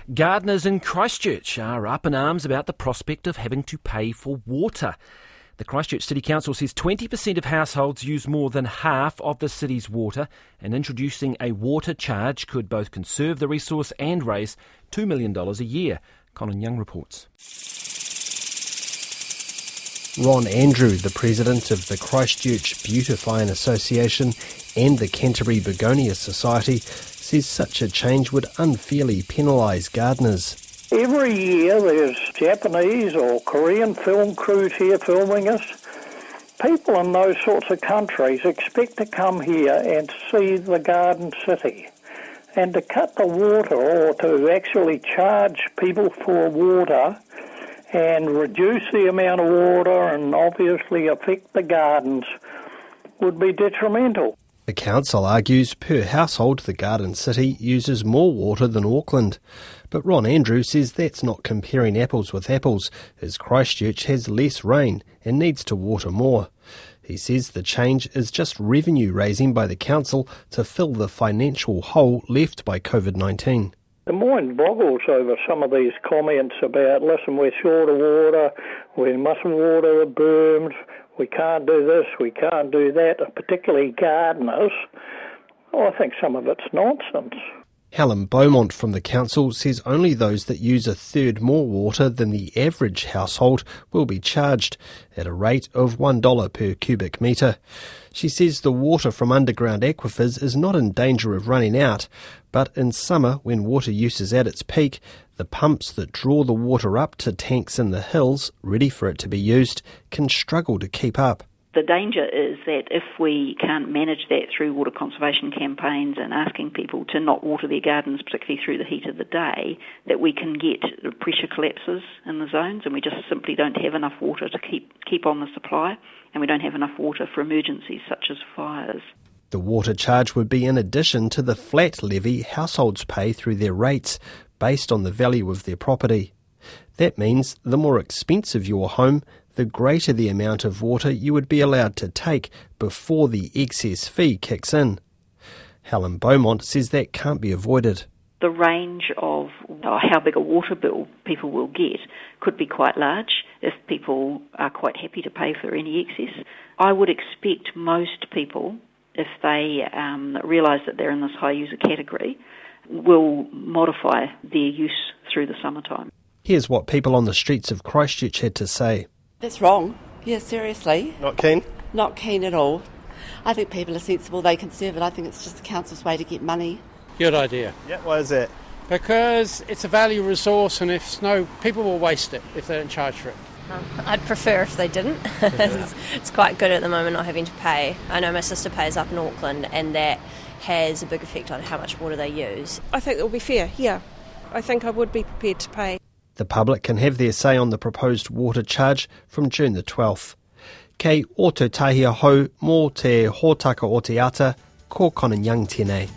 Gardeners in Christchurch are up in arms about the prospect of having to pay for water. The Christchurch City Council says 20% of households use more than half of the city's water, and introducing a water charge could both conserve the resource and raise $2 million a year. Colin Young reports. Ron Andrew, the president of the Christchurch Beautifying Association and the Canterbury Begonia Society, says such a change would unfairly penalise gardeners. Every year there's Japanese or Korean film crews here filming us. People in those sorts of countries expect to come here and see the garden city. And to cut the water or to actually charge people for water and reduce the amount of water and obviously affect the gardens would be detrimental. The council argues per household the garden city uses more water than Auckland. But Ron Andrew says that's not comparing apples with apples, as Christchurch has less rain and needs to water more. He says the change is just revenue raising by the council to fill the financial hole left by COVID-19. The mind boggles over some of these comments about, listen, we're short of water, we mustn't water the berms, we can't do this, we can't do that, particularly gardeners. I think some of it's nonsense. Helen Beaumont from the council says only those that use a third more water than the average household will be charged at a rate of $1 per cubic metre. She says the water from underground aquifers is not in danger of running out, but in summer, when water use is at its peak, the pumps that draw the water up to tanks in the hills, ready for it to be used, can struggle to keep up. The danger is that if we can't manage that through water conservation campaigns and asking people to not water their gardens, particularly through the heat of the day, that we can get pressure collapses in the zones, and we just simply don't have enough water to keep on the supply, and we don't have enough water for emergencies such as fires. The water charge would be in addition to the flat levy households pay through their rates, based on the value of their property. That means the more expensive your home, the greater the amount of water you would be allowed to take before the excess fee kicks in. Helen Beaumont says that can't be avoided. The range of how big a water bill people will get could be quite large if people are quite happy to pay for any excess. I would expect most people, if they realise that they're in this high user category, will modify their use through the summertime. Here's what people on the streets of Christchurch had to say. That's wrong. Yeah, seriously. Not keen? Not keen at all. I think people are sensible, they conserve it. I think it's just the council's way to get money. Good idea. Yeah, why is that? Because it's a value resource, and if snow, people will waste it if they don't charge for it. I'd prefer if they didn't. It's quite good at the moment not having to pay. I know my sister pays up in Auckland, and that has a big effect on how much water they use. I think it will be fair, yeah. I think I would be prepared to pay. The public can have their say on the proposed water charge from June the 12th. Kei o te tahia hou mō te hōtaka o te ata, ko Colin Young tēnei.